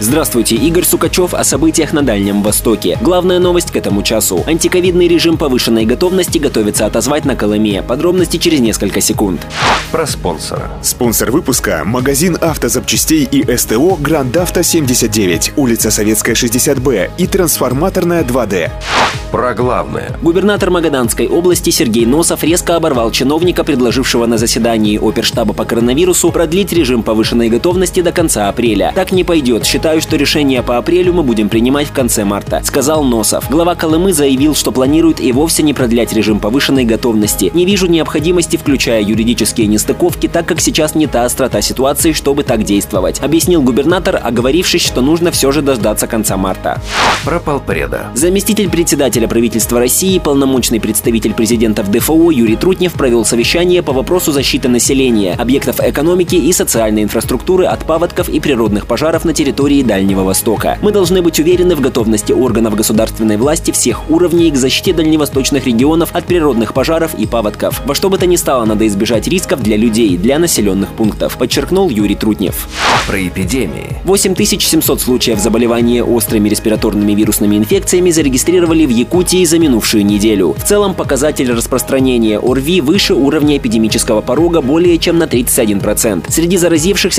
Здравствуйте, Игорь Сукачев о событиях на Дальнем Востоке. Главная новость к этому часу. Антиковидный режим повышенной готовности готовится отозвать на Колыме. Подробности через несколько секунд. Про спонсора. Спонсор выпуска – магазин автозапчастей и СТО «Гранд Авто 79», улица Советская, 60Б и трансформаторная 2D. Про главное. Губернатор Магаданской области Сергей Носов резко оборвал чиновника, предложившего на заседании оперштаба по коронавирусу продлить режим повышенной готовности до конца апреля. «Так не пойдет. Считаю, что решение по апрелю мы будем принимать в конце марта», — сказал Носов. Глава Колымы заявил, что планирует и вовсе не продлять режим повышенной готовности. «Не вижу необходимости, включая юридические нестыковки, так как сейчас не та острота ситуации, чтобы так действовать», — объяснил губернатор, оговорившись, что нужно все же дождаться конца марта. Про полпреда. Заместитель председателя правительства России, полномочный представитель президента в ДФО Юрий Трутнев провел совещание по вопросу защиты населения, объектов экономики и социальной инфраструктуры от паводков и природных пожаров на территории Дальнего Востока. Мы должны быть уверены в готовности органов государственной власти всех уровней к защите дальневосточных регионов от природных пожаров и паводков. Во что бы то ни стало, надо избежать рисков для людей, для населенных пунктов, подчеркнул Юрий Трутнев. Про эпидемии. 8700 случаев заболевания острыми респираторными вирусными инфекциями зарегистрировали в Якутии за минувшую неделю. В целом показатель распространения ОРВИ выше уровня эпидемического порога более чем на 31%. Среди заразившихся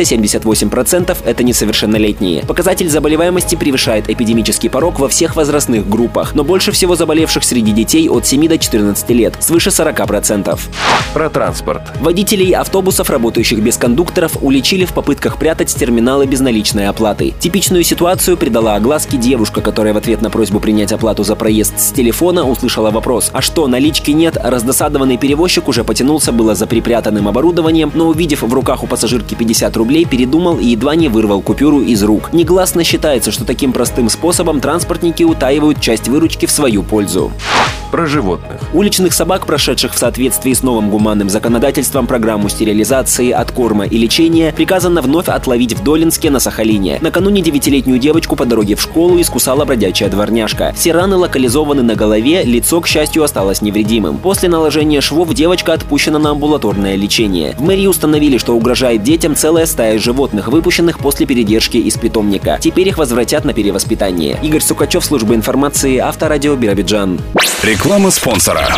78% – это несовершеннолетние. Показатель заболеваемости превышает эпидемический порог во всех возрастных группах, но больше всего заболевших среди детей от 7 до 14 лет – свыше 40%. Про транспорт. Водителей автобусов, работающих без кондукторов, уличили в попытках прятать с терминала безналичной оплаты. Типичную ситуацию придала огласке девушка, которая в ответ на просьбу принять оплату за проезд с телефона услышала вопрос: «А что, налички нет?» Раздосадованный перевозчик уже потянулся было за припрятанным оборудованием, но, увидев в руках у пассажирки 50 рублей, передумал и едва не вырвал купюру из рук. Негласно считается, что таким простым способом транспортники утаивают часть выручки в свою пользу. Про животных. Уличных собак, прошедших в соответствии с новым гуманным законодательством программу стерилизации, откорма и лечения, приказано вновь отловить в Долинске на Сахалине. Накануне 9-летнюю девочку по дороге в школу искусала бродячая дворняжка. Все раны локализованы на голове, лицо, к счастью, осталось невредимым. После наложения швов девочка отпущена на амбулаторное лечение. В мэрии установили, что угрожает детям целая стая животных, выпущенных после передержки из питомника. Теперь их возвратят на перевоспитание. Игорь Сукачев, служба информации, Авторадио, Биробиджан. Реклама спонсора.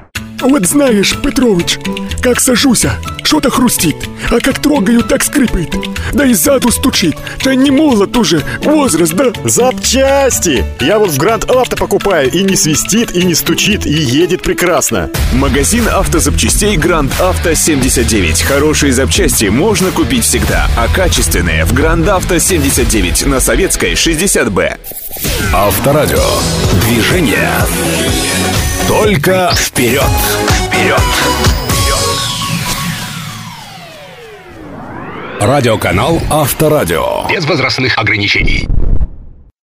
Вот знаешь, Петрович, как сажусь, что-то хрустит, а как трогаю, так скрипит. Да и сзаду стучит. Да не молод уже, возраст, да? Запчасти! Я вот в Гранд Авто покупаю, и не свистит, и не стучит, и едет прекрасно. Магазин автозапчастей «Гранд Авто 79». Хорошие запчасти можно купить всегда, а качественные в «Гранд Авто 79» на Советской, 60Б. Авторадио. Движение. Только вперед! Вперед! Радиоканал Авторадио. Без возрастных ограничений.